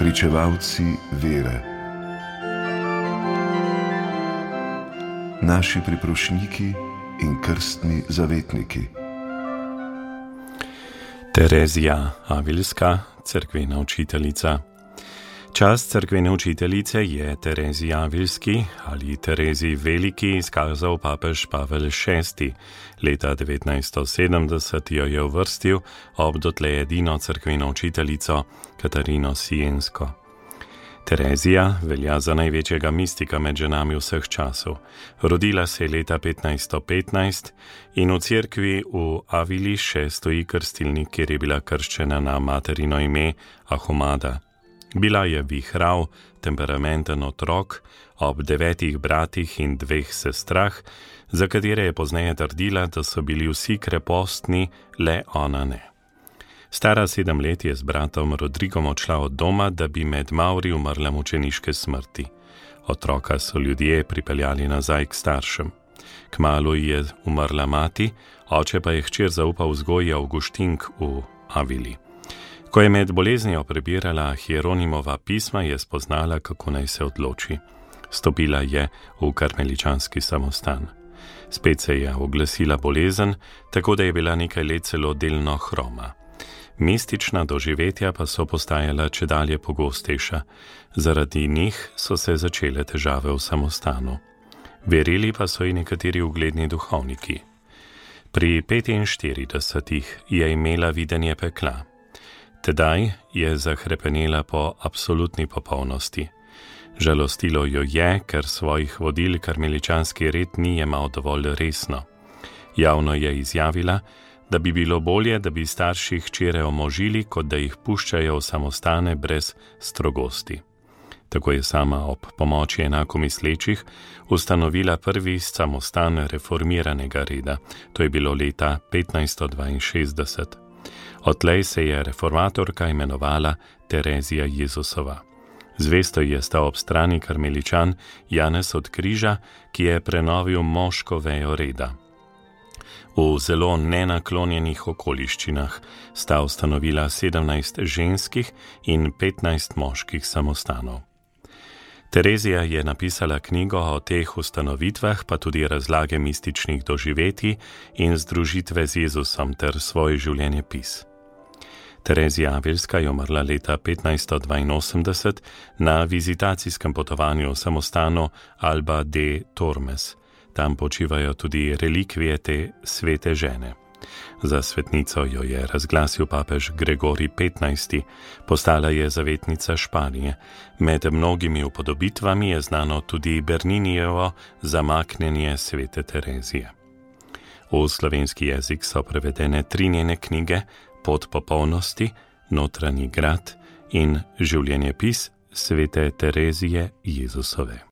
pričevalci vere, naši priprošniki in krstni zavetniki. Terezija Avilska, cerkvena učiteljica. Čast cerkvene učiteljice je Tereziji Avilski ali Tereziji Veliki izkazal papež Pavel VI. Leta 1970 jo je uvrstil ob dotlej edino cerkveno učiteljico Katarino Siensko. Terezija velja za največjega mistika med ženami vseh časov. Rodila se je leta 1515 in v cerkvi v Avili še stoji krstilnik, kjer je bila krščena na materino ime Ahumada. Bila je vihrav, temperamenten otrok ob 9 bratih in 2 sestrah, za katere je pozneje trdila, da so bili vsi krepostni, le ona ne. Stara 7 let je z bratom Rodrigom odšla od doma, da bi med Mauri umrla mučeniške smrti. Otroka so ljudje pripeljali nazaj k staršem. Kmalu je umrla mati, oče pa je hčer zaupal vzgoji Avguštink v Avili. Ko je med boleznijo prebirala Hieronimova pisma, je spoznala, kako naj se odloči. Stopila je v karmeličanski samostan. Spet se je oglasila bolezen, tako da je bila nekaj let celo delno hroma. Mistična doživetja pa so postajala čedalje pogostejša. Zaradi njih so se začele težave v samostanu. Verili pa so i nekateri ugledni duhovniki. Pri 45 je imela videnje pekla. Tedaj je zahrepenela po absolutni popolnosti. Žalostilo jo je, ker svojih vodil karmeličanski red ni jemal dovolj resno. Javno je izjavila, da bi bilo bolje, da bi starši hčere omožili, kot da jih puščajo v samostane brez strogosti. Tako je sama ob pomoči enakomislečih ustanovila prvi samostan reformiranega reda. To je bilo leta 1562. Odtlej se je reformatorka imenovala Terezija Jezusova. Zvesto je stal ob strani karmeličan Janez od Križa, ki je prenovil moško vejo reda. V zelo nenaklonjenih okoliščinah sta ustanovila 17 ženskih in 15 moških samostanov. Terezija je napisala knjigo o teh ustanovitvah, pa tudi razlage mističnih doživetij in združitve z Jezusom ter svoj življenjepis. Terezija Avilska je umrla leta 1582 na vizitacijskem potovanju v samostanu Alba de Tormes. Tam počivajo tudi relikvije te svete žene. Za svetnico jo je razglasil papež Gregorij XV. Postala je zavetnica Španije. Med mnogimi upodobitvami je znano tudi Berninijevo zamaknjenje svete Terezije. V slovenski jezik so prevedene 3 njene knjige: Pot popolnosti, Notranji grad in Življenjepis svete Terezije Jezusove.